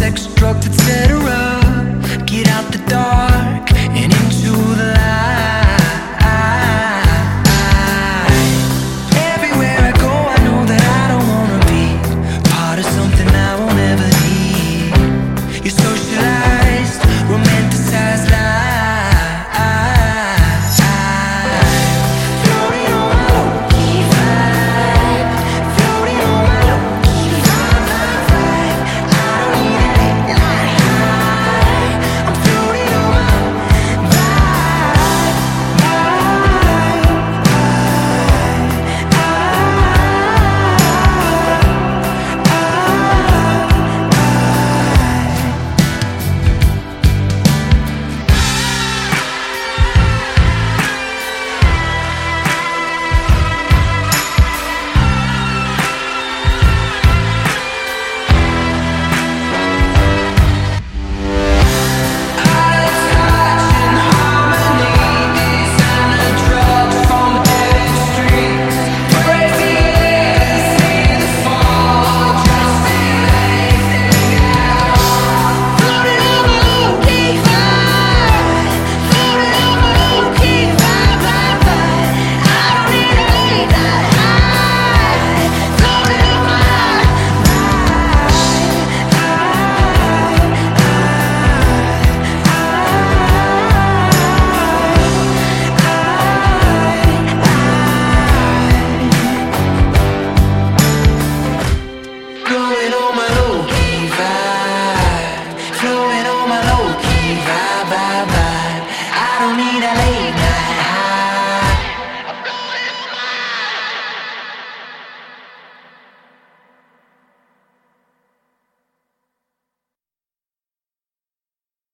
sex, drugs, etc. Get out the dark and into the light. Everywhere I go, I know that I don't wanna be part of something I won't ever need. Your socialized, romanticized life. Floating on my low-key vibe. Floating on my low-key vibe. I don't need a late night high. I'm floating on my flowing on my low-key vibe. Flowing on my low-key vibe. I don't need a late night high.